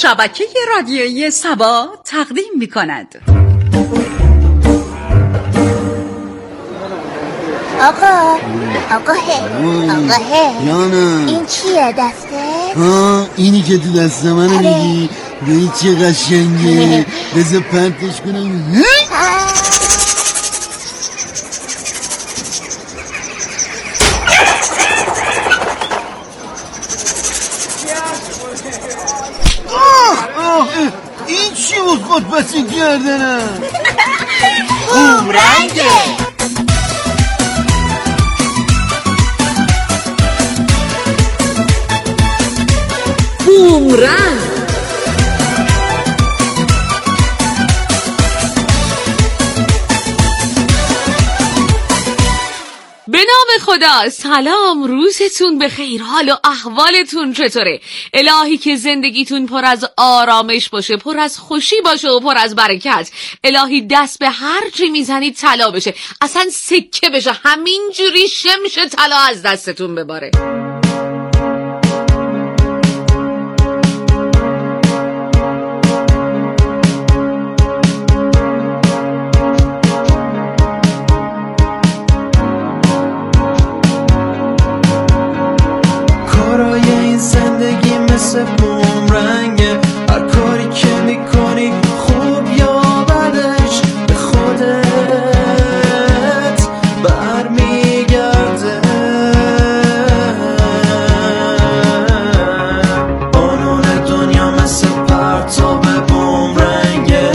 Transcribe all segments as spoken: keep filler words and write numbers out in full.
شبکه رادیویی سبا تقدیم می‌کند. آقا آقا هی آقا هی یانا این چیه دسته؟ ها اینی که تو دست منو میگی ببین چه قشنگه. بذار پرتش کنم. این چی بود خود پسی کردنم؟ بومرنگه. بومرنگ. به نام خدا. سلام، روزتون بخیر، حال و احوالتون چطوره؟ الهی که زندگیتون پر از آرامش باشه، پر از خوشی باشه و پر از برکت. الهی دست به هر چی میزنید طلا بشه، اصلا سکه بشه، همینجوری شمش طلا از دستتون بباره. مثل بومرنگه، هر کاری که میکنی خوب یا بدش به خودت برمیگرده. قانون دنیا مثل پرتاب بومرنگه.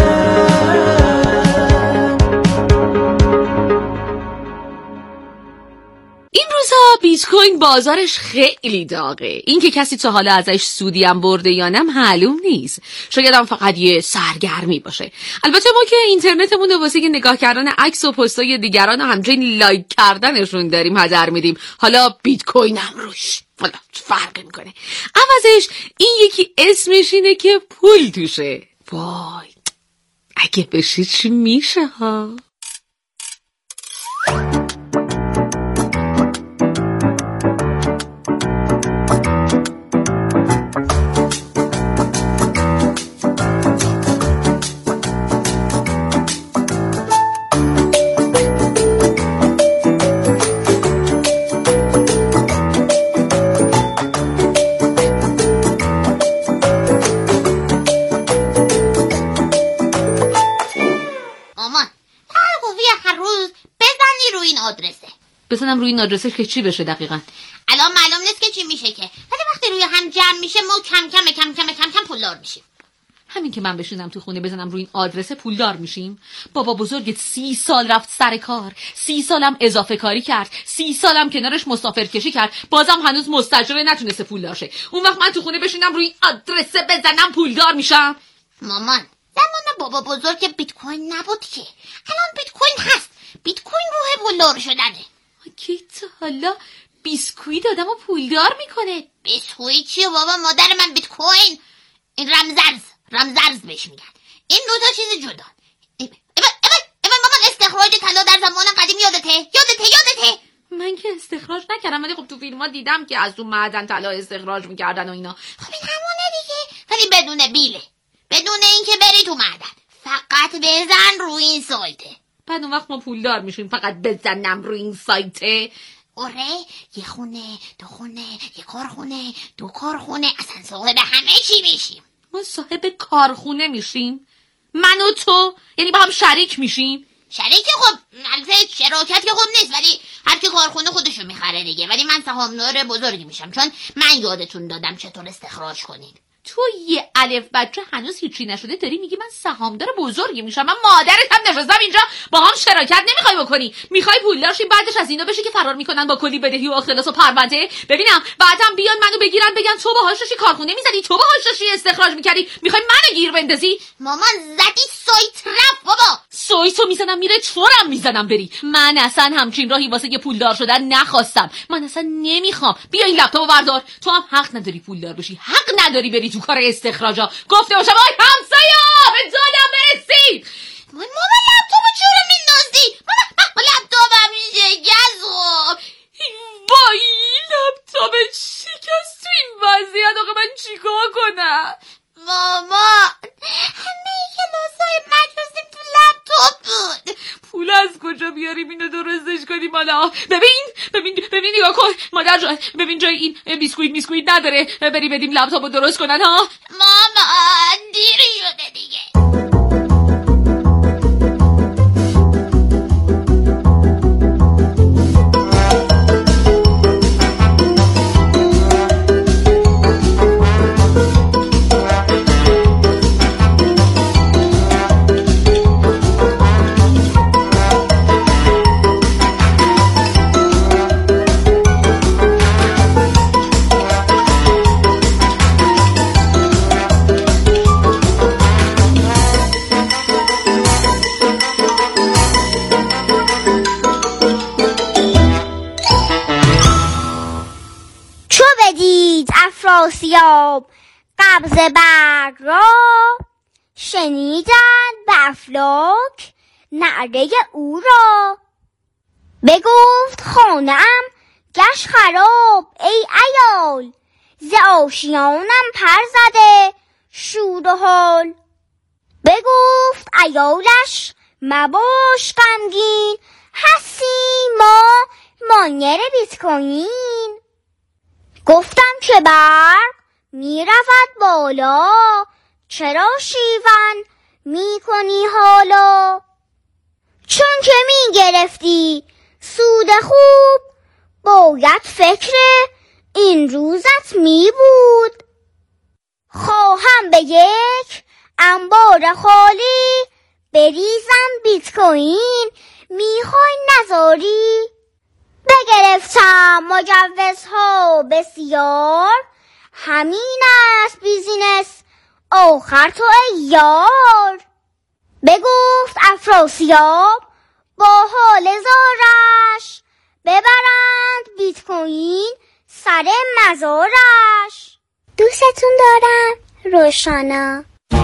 این روزا بیت کوین بازارش خیلی داغه. این که کسی تا حالا ازش سودی هم برده یا نه معلوم نیست. شاید هم فقط یه سرگرمی باشه. البته ما که اینترنتمون رو واسه نگاه کردن عکس و پستای دیگران و همچنین لایک کردنشون داریم هدر میدیم. حالا بیت کوین هم روش حالا فرق میکنه. عوضش این یکی اسمش اینه که پول توشه. وای اگه بشه چی میشه ها؟ بزنم روی این آدرسش که چی بشه دقیقاً؟ الان معلوم نیست که چی میشه که، ولی وقتی روی هم جمع میشه ما کم کم کم کم کم کم پولدار میشیم. همین که من بشینم تو خونه بزنم روی این آدرس پولدار میشیم؟ بابا بزرگت سی سال رفت سر کار، سی سالم اضافه کاری کرد، سی سالم کنارش مسافر کشی کرد، بازم هنوز مستاجره نتونسته پولدار شه. اون وقت من تو خونه بشینم روی این آدرس بزنم پولدار میشم؟ مامان زمان بابا بزرگ بیت کوین نبود که، الان بیت کوین هست. بیت کوین روح پولدار شدنه. کی تا حالا بیسکویت آدمو پولدار میکنه؟ بیسکویت چیه بابا؟ مادر من بیت کوین، این رمزرز رمزرز بهش میگن. این دو تا چیز جدا. ایوه ایوه ایوه مامان استخراج طلا در زمان قدیم یادته؟ یادته یادته؟ من که استخراج نکردم، ولی خب تو فیلم‌ها دیدم که از اون معدن طلا استخراج میکردن و اینا. خب این همونه دیگه، ولی بدون بیله، بدون اینکه بری تو معدن. فقط بزن روی این سایته. بعد اون وقت ما پولدار میشیم فقط بزنم روی این سایته؟ آره، یه خونه، دو خونه، یه کارخونه، دو کارخونه، اصلا صاحب همه چی میشیم. ما صاحب کارخونه میشیم؟ من و تو؟ یعنی با هم شریک میشیم؟ شریک خب البته شراکت که خوب نیست، ولی هر کی کارخونه خودشو میخره دیگه. ولی من سهامدار بزرگی میشم، چون من یادتون دادم چطور استخراج کنید. تو یه الف بچه هنوز هیچی نشده داری میگی من سهامدار بزرگی میشم؟ من مادرت هم نشستم اینجا با هم شراکت نمیخوای بکنی؟ میخوای پولدار شی بعدش از اینا بشه که فرار میکنن با کلی بدهی و اختلاس و پرونده؟ ببینم بعدم بیان منو بگیرن بگن تو باهاش داشتی کارخونه میزدی، تو باهاش داشتی استخراج میکردی، میخوای منو گیر بندازی؟ مامان زدی سایت رفت بابا. سایتو میزنم میره، چورم میزنم بری. من اصلا همچین راهی واسه یه پولدار شدن نخواستم. من اصلا نمیخوام. بیا این لپتاپو بردار. تو هم حق نداری پولدار بشی، حق نداری بری تو کار استخراجا. گفته باشم آی همسایا به جانم برسی. مامان لپتاپو چرا میندازی؟ مامان لپتاپم شکست. وای لپتاپ شکست تو این وضعیت آقا من چیکار کنم؟ مامان کجا بیاریم اینو درستش کنیم حالا؟ ببین ببین ببین نگاه کن مادر جان، ببین جای این بیسکویت میسکویت نداره، بری بدیم لپتاپو درست کنن ها. مامان دیر شده دیگه. افراسیاب قبض برگ را شنیدند به افلاک نعره او را. بگفت خانه‌ام گشت خراب ای عیال، ز آشیانم پر زده شور و حال. بگفت عیالش مباش غمگین، هستیم ما مانیر بیت کوین. گفتم که برق می رود بالا، چرا شیون می کنی حالا؟ چون که می گرفتی سود خوب، باید فکر این روزت می بود. خواهم به یک انبار خالی بریزم بیت کوین، می خوای نذاری؟ بگرفتم مجوزها بسیار، همین است بیزینس آخر تو ای یار. بگفت افراسیاب با حال زارش، ببرند بیت کوین سر مزارش. دوستتون دارم. روشانا.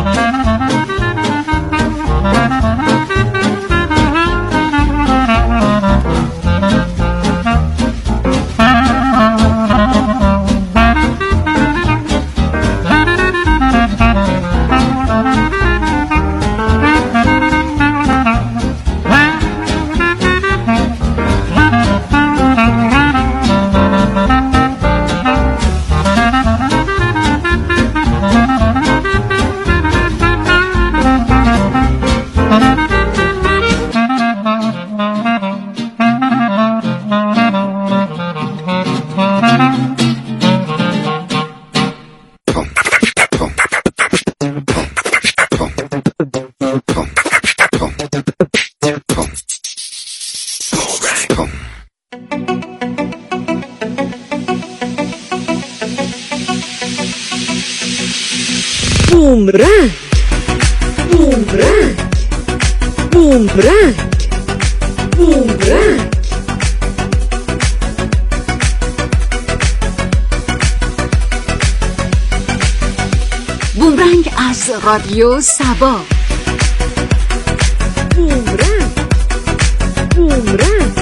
بومرنگ بومرنگ بومرنگ بومرنگ. بومرنگ از رادیو سبا. بومرنگ بومرنگ.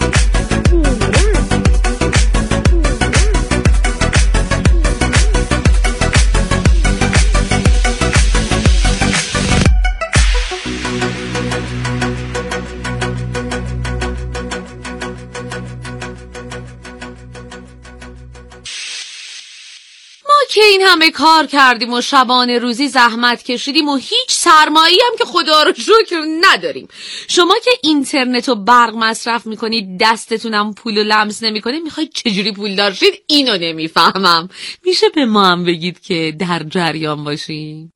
که این همه کار کردیم و شبانه روزی زحمت کشیدیم و هیچ سرمایه‌ای هم که خدا رو شکر نداریم. شما که اینترنت و برق مصرف میکنید دستتونم پول و لمس نمیکنه، میخواید چجوری پول دارشید؟ اینو نمیفهمم. میشه به ما هم بگید که در جریان باشیم؟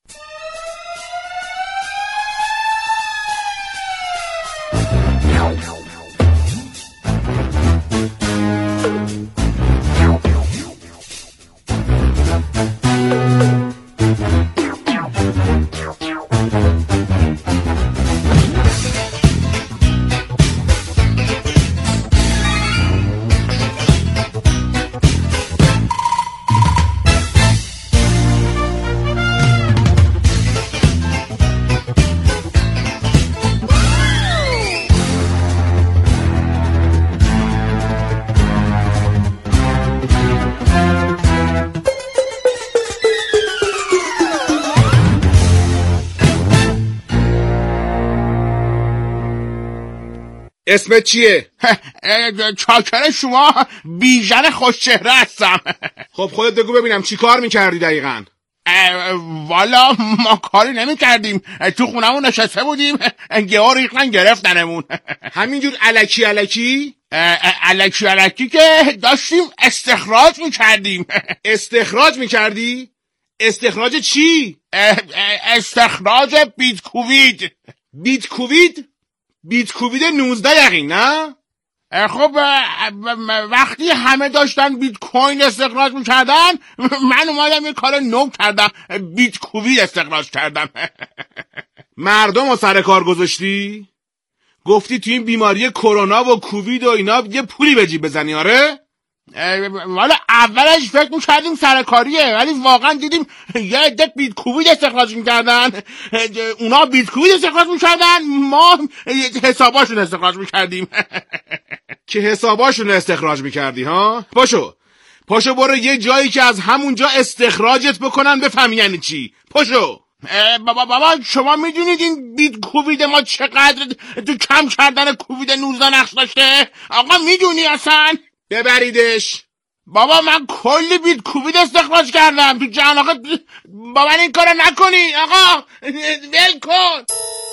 اسمت چیه؟ چاکر شما بیژن خوشچهره هستم. خب خودت بگو ببینم چی کار میکردی دقیقاً؟ والا ما کاری نمی کردیم، تو خونمون نشسته بودیم گهار ریختن گرفتنمون. همینجور الکی الکی؟ الکی الکی که داشتیم استخراج می کردیم. استخراج می کردی؟ استخراج چی؟ استخراج بیت کووید. بیت کووید؟ بیت کووید نوزده یقین نه؟ خب وقتی همه داشتن بیت کوین استخراج میکردن من اومدم یه کار نو کردم، بیت کووید استخراج کردم. مردم رو سر کار گذاشتی؟ گفتی تو این بیماری کرونا و کووید و اینا یه پولی به جیب بزنی آره؟ والا اولش فکر میکردیم سرکاریه، ولی واقعا دیدیم یه عده بیت کووید استخراج میکردن، اونا بیت کووید استخراج میکردن، ما حساباشون استخراج میکردیم. که حساباشون استخراج میکردی ها؟ پاشو پاشو برو یه جایی که از همونجا استخراجت بکنن بفهمی یعنی چی. پاشو. بابا بابا شما میدونید این بیت کووید ما چقدر تو کم کردن کووید نوزده نقش داشته؟ آقا میدونی اصلا؟ ببریدش. بابا من کلی بیت کووید استخراج کردم تو جهان. آقا بابا این کارو نکنی آقا، ول کن.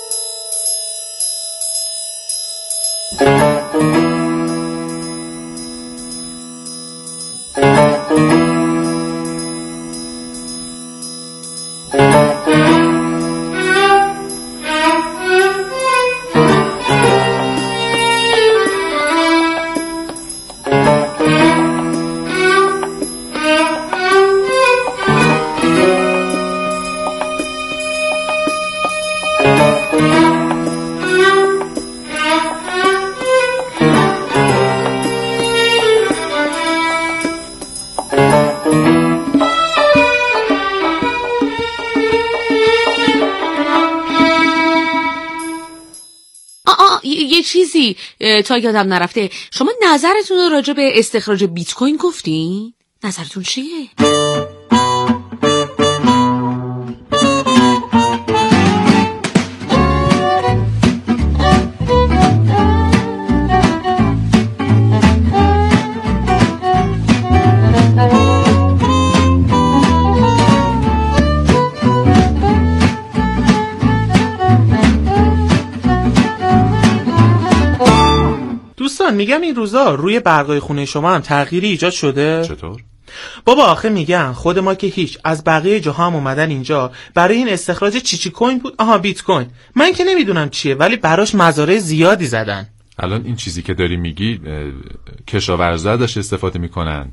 یه چیزی تا یادم نرفته، شما نظرتون رو راجع به استخراج بیت کوین گفتین؟ نظرتون چیه؟ میگم این روزا روی برقای خونه شما هم تغییری ایجاد شده؟ چطور؟ بابا آخه میگن خود ما که هیچ، از بقیه جاها هم اومدن اینجا برای این استخراج چی چی کوین بود؟ آها بیت کوین. من که نمیدونم چیه ولی براش مزارع زیادی زدن. الان این چیزی که داری میگی کشاورزا داشت استفاده میکنن.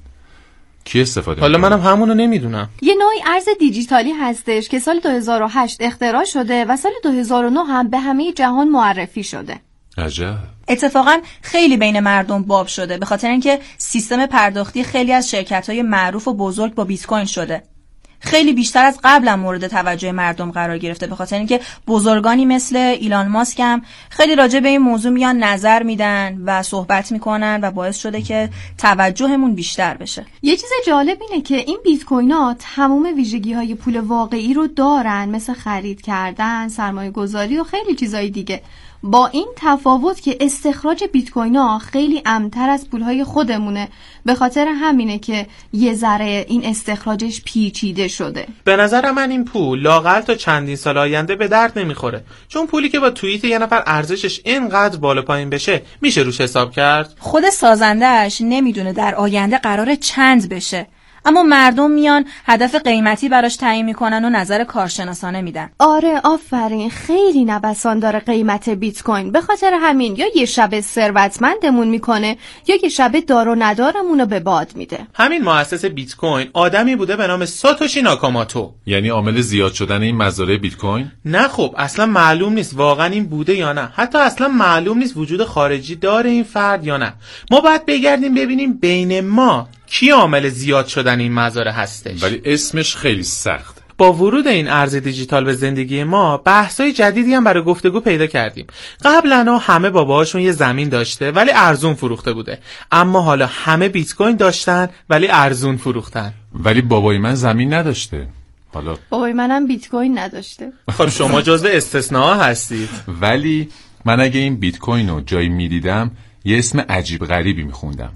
کی استفاده حالا میکنن؟ منم همونو نمیدونم. یه نوعی ارز دیجیتالی هستش که سال دو هزار و هشت اختراع شده و سال دو هزار و نه هم به همه جهان معرفی شده. عجب. اتفاقا خیلی بین مردم باب شده به خاطر اینکه سیستم پرداختی خیلی از شرکت‌های معروف و بزرگ با بیت کوین شده. خیلی بیشتر از قبلا مورد توجه مردم قرار گرفته به خاطر اینکه بزرگانی مثل ایلان ماسک هم خیلی راجع به این موضوع میان نظر میدن و صحبت میکنن و باعث شده که توجهمون بیشتر بشه. یه چیز جالب اینه که این بیت کوین‌ها تمام ویژگی‌های پول واقعی رو دارن، مثل خرید کردن، سرمایه‌گذاری و خیلی چیزای دیگه. با این تفاوت که استخراج بیت کوین ها خیلی امن‌تر از پولهای خودمونه، به خاطر همینه که یه ذره این استخراجش پیچیده شده. به نظر من این پول لااقل تا چندین سال آینده به درد نمیخوره، چون پولی که با توییت یه نفر ارزشش اینقدر بالا پایین بشه میشه روش حساب کرد. خود سازنده‌اش نمیدونه در آینده قراره چند بشه، اما مردم میان هدف قیمتی براش تعیین میکنن و نظر کارشناسانه میدن. آره آفرین، خیلی نوسان داره قیمت بیت کوین، به خاطر همین یا یه شب ثروتمندمون میکنه یا یه شب دار و ندارمون رو به باد میده. همین مؤسس بیت کوین آدمی بوده به نام ساتوشی ناکاماتو. یعنی عامل زیاد شدن این مزارع بیت کوین؟ نه خب اصلا معلوم نیست واقعا این بوده یا نه، حتی اصلا معلوم نیست وجود خارجی داره این فرد یا نه. ما باید بگردیم ببینیم بین ما کی عامل زیاد شدن این مزارع هستش. ولی اسمش خیلی سخت. با ورود این ارز دیجیتال به زندگی ما بحث‌های جدیدی هم برای گفتگو پیدا کردیم. قبلا همه باباهاشون یه زمین داشته ولی ارزون فروخته بوده، اما حالا همه بیت کوین داشتن ولی ارزون فروختن. ولی بابای من زمین نداشته. حالا بابای منم بیت کوین نداشته. خب شما جزو استثناء هستید. ولی من اگه این بیت کوین رو جایی میدیدم یه اسم عجیب غریبی میخوندم.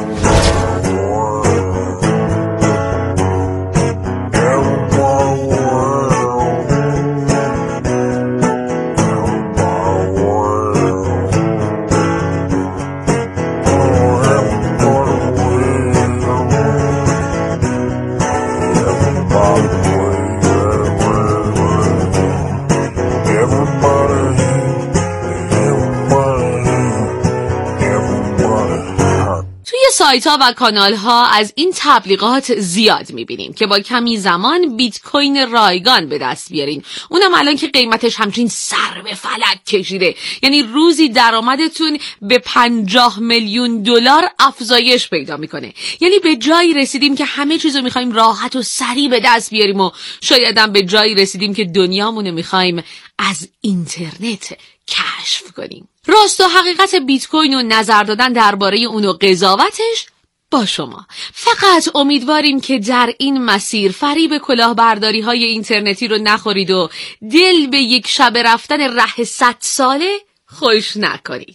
سایت ها و کانال ها از این تبلیغات زیاد میبینیم که با کمی زمان بیت کوین رایگان به دست بیارین، اونم الان که قیمتش همچین سر به فلک کشیده، یعنی روزی درآمدتون به پنجاه میلیون دلار افزایش پیدا میکنه. یعنی به جایی رسیدیم که همه چیزو میخوایم راحت و سریع به دست بیاریم و شاید هم به جایی رسیدیم که دنیامونو میخوایم از اینترنت کشف کنیم. راست و حقیقت بیت کوین و نظر دادن درباره اون و قضاوتش با شما. فقط امیدواریم که در این مسیر فریب کلاهبرداری های اینترنتی رو نخورید و دل به یک شب رفتن ره صد ساله خوش نکنید.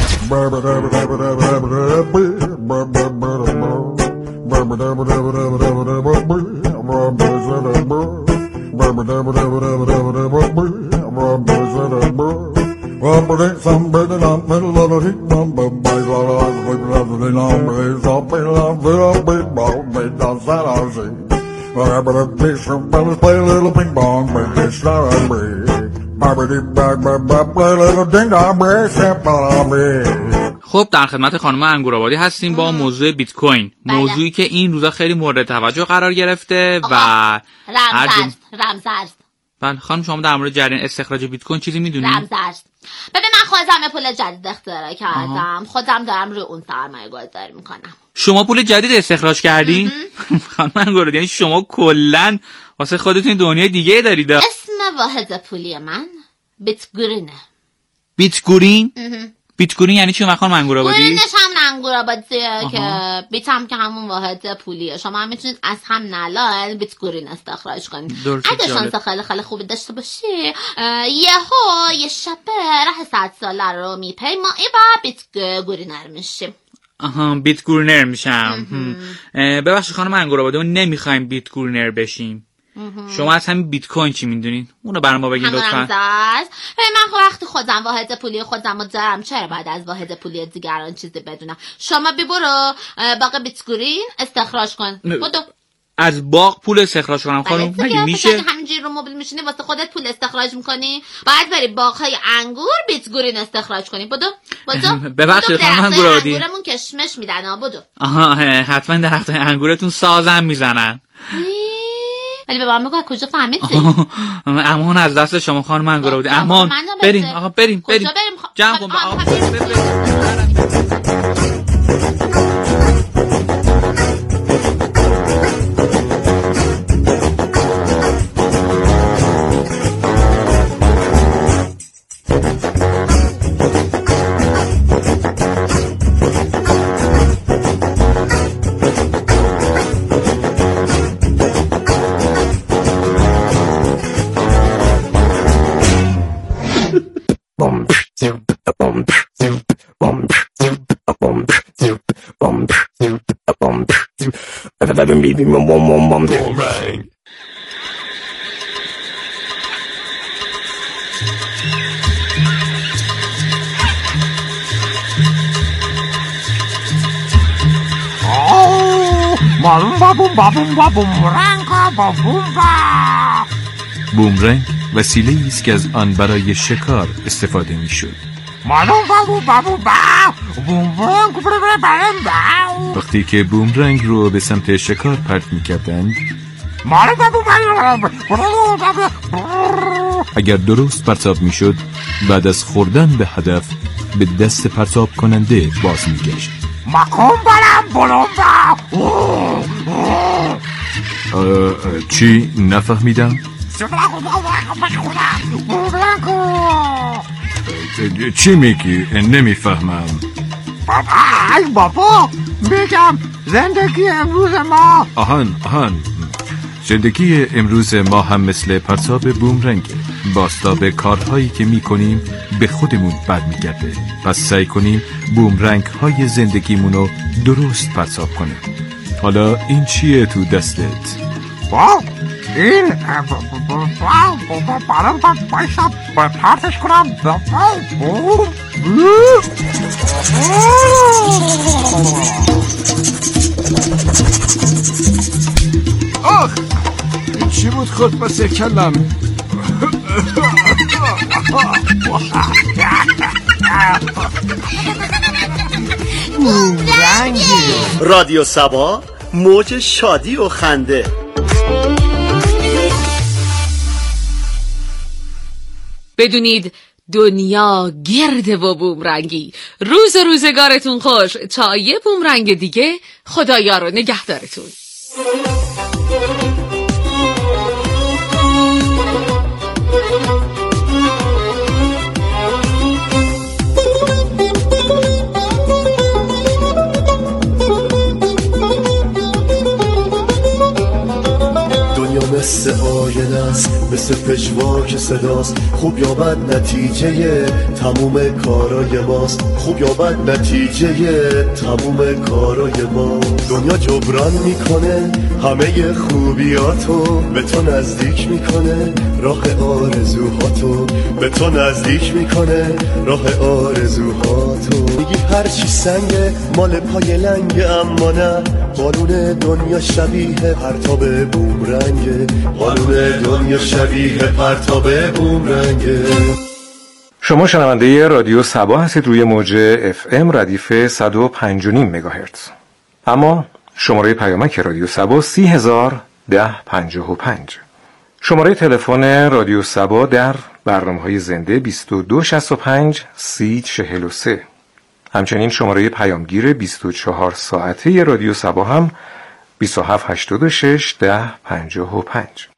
خب در خدمت خانم انگورآبادی هستیم با موضوع بیت کوین، موضوعی که این روزا خیلی مورد توجه قرار گرفته و رمز رمز بله خانم شما در مورد جریان استخراج بیت کوین چیزی میدونید؟ رمز ببین من خودم پول جدید اختراع کردم. آها. خودم دارم روی اون سرمایه گذاری میکنم. شما پول جدید استخراج کردین؟ خانم انگورآبادی یعنی شما کلا واسه خودتون دنیای دیگه دارید. اسم واحد پولی من بیت گورینه. بیت گورین؟ بیت گورین یعنی چی خانم انگورآبادی؟ گورینش هم انگورآبادیه که بیت هم که همون واحد پولیه. شما هم میتونید از هم نلال بیت گورین استخراج کنید. اگه شانس خیلی خیلی خوبی داشته باشی یهو یه شب راه صد ساله رو میپیمایی و بیت گورینر میشیم. آها بیت گورینر میشم. ببخشید خانم انگورآبادی ما نمیخوایم بیت گورینر بشیم. شما از همین بیت کوین چی میدونین؟ اونو برام بگین لطفاً. من وقتی خودم واحد پولی خودم رو دارم چرا بعد از واحد پولی دیگران چیزی بدونم؟ شما ببرو باغ بیت گورین استخراج کن. بدو از باغ پول استخراج کنم خانم؟ مگه میشه؟ همینجوری رو موبیل میشینی واسه خودت پول استخراج میکنی؟ باید بری باغ‌های انگور بیت گورین استخراج کنی. بدو بدو ببخشید خانم انگورآبادی انگورمون کشمش میدن. بدو آها حتما درختای انگورتون سازم میزنن. ولی به من بگو کجا فهمیدی؟ امان از دست شما خانم انگورآبادی. امان بریم آقا بریم بریم جمع کن آقا بومرنگ وسیله‌ای است که از آن برای شکار استفاده می‌شد. وقتی که بومرنگ رو به سمت شکار پرت می‌کردند اگر درست پرتاب می‌شد بعد از خوردن به هدف به دست پرتاب کننده باز می‌گشت. چی؟ نفهمیدم؟ چی میگی؟ نمیفهمم. بابا بابا میگم زندگی امروز ما آهان آهان زندگی امروز ما هم مثل پرتاب بومرنگه. بازتاب کارهایی که میکنیم به خودمون برمیگرده. پس سعی کنیم بومرنگ های زندگیمونو درست پرتاب کنیم. حالا این چیه تو دستت؟ واو این برام بایستم پرتش کنم. آخ این چی بود خود بس کلم؟ بومرنگ رادیو سبا، موج شادی و خنده. بدونید دنیا گرده و بومرنگی. روز و روزگارتون خوش. تا یه بومرنگ دیگه، خدایا رو نگهدارتون. مثل آینه است، مثل پژواک صداست. خوب یا بد نتیجه تموم کارای ماست. خوب یا بد نتیجه تموم کارای ماست. دنیا جبران میکنه همه خوبیاتو، به تو نزدیک میکنه راه آرزوهاتو، به تو نزدیک میکنه راه آرزوهاتو. میگی هرچی سنگه مال پای لنگه، اما نه، قانون دنیا شبیه پرتاب بومرنگه. قانون دنیا شبیه پرتاب بومرنگه. شما شنونده رادیو سبا هستید روی موج اف ام ردیف صد و پنج و نیم مگاهرتز. اما شماره پیامک رادیو سبا سی هزار ده پنجاه و پنج. شماره تلفن رادیو سبا در برنامه‌های زنده بیست و دو شصت و پنج سی چهل و سه. همچنین شماره پیامگیر بیست و چهار ساعته رادیو سبا هم بیست و هفت هشتاد و شش ده پنجاه و پنج.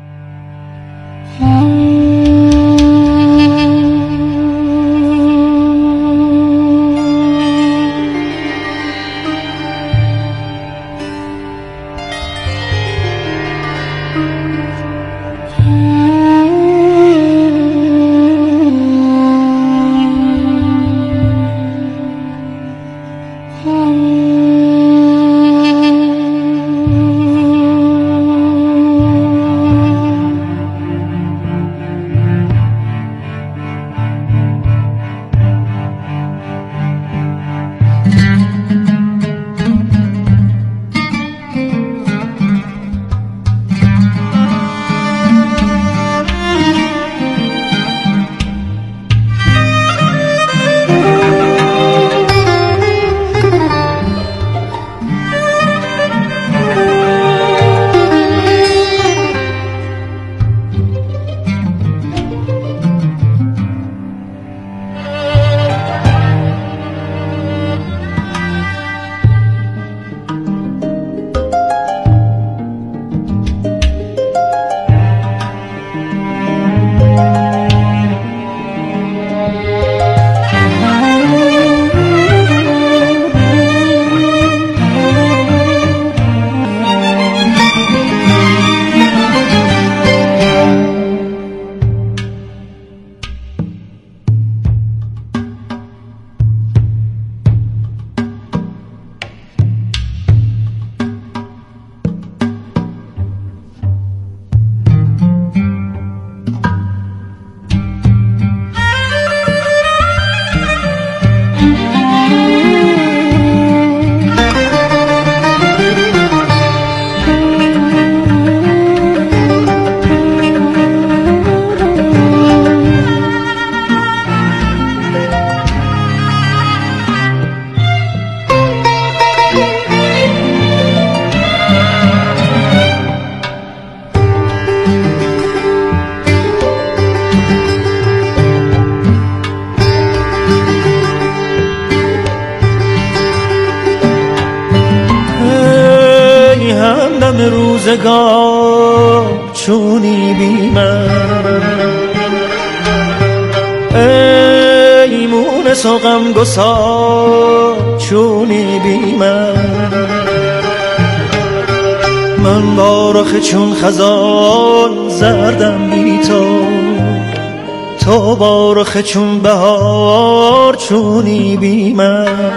روزگار چونی بی من، ای مونس و غم گسار چونی بی من. من با رخ چون خزان زردم بی تو، تو با رخ چون بهار چونی بی من.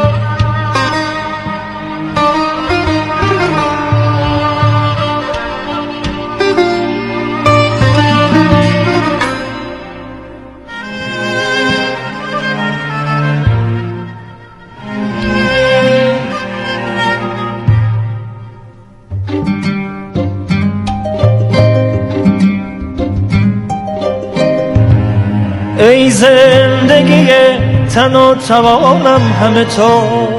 ای زندگی تن و توانم همه تو،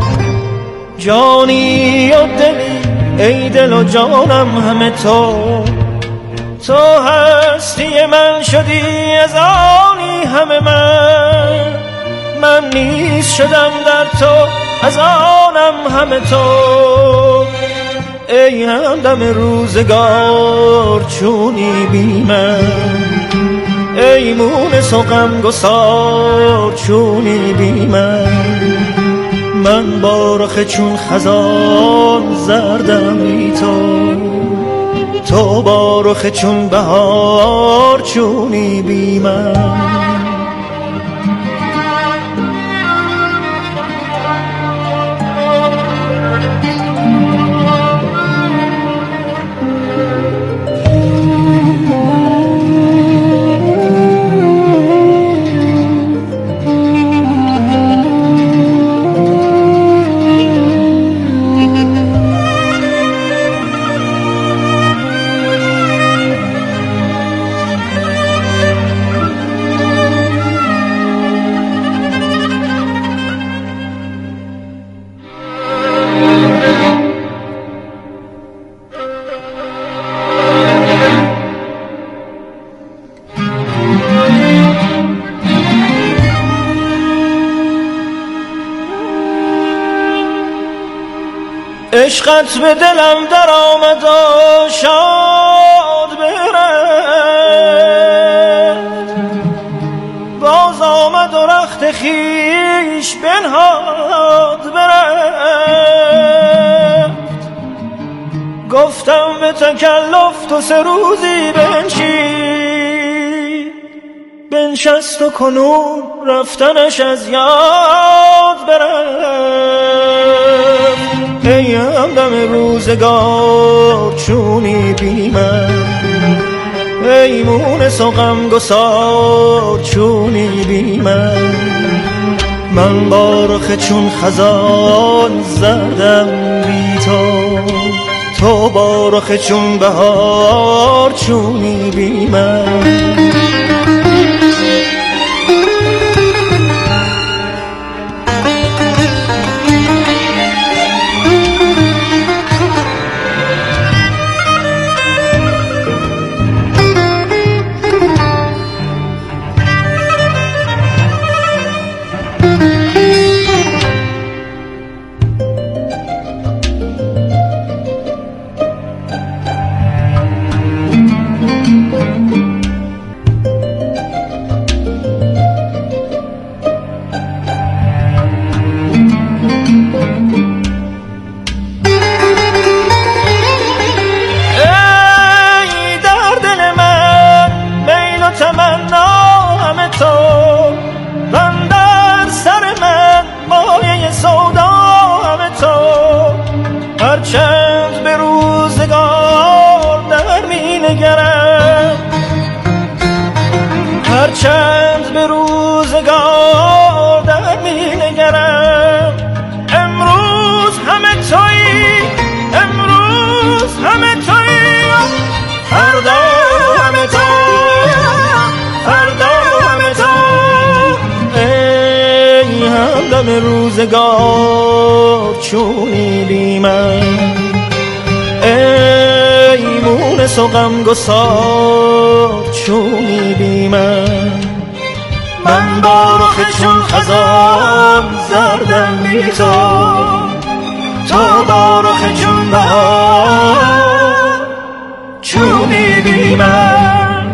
جانی و دلی ای دل و جانم همه تو. تو هستی من شدی از آنی همه من، من نیز شدم در تو از آنم همه تو. ای همدم روزگار چونی بی من، ای مونس و غمگسار چونی بی من. من با رخ چون خزان زردم بی تو، تو با رخ چون بهار چونی بی من. عشقت به دلم در آمد و شاد برفت، باز آمد و رخت خیش بنهاد برفت. گفتم به تکلف تو سه روزی بنشین، بنشست و کنون رفتنش از یاد برفت. ای همدم روزگار چونی بی من، ای مونس و غمگسار چونی بی من. من با رخ چون خزان زردم بی تو، تو با رخ چون بهار چونی بی من. هرچند به روزگار در می نگرم، امروز همه تویی، امروز همه تویی، فردا همه تو، فردا همه تو. ای همدم روزگار چونی بی من، ای مونس و غمگسار چونی بی من. من با رخ چون خزان زردم بی تو، تو با رخ چون بهار چونی بی من.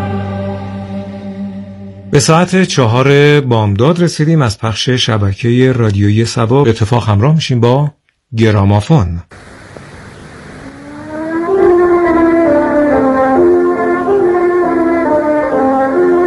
به ساعت چهار بامداد رسیدیم. از پخش شبکه رادیویی صبا به اتفاق همراه میشیم با گرامافون.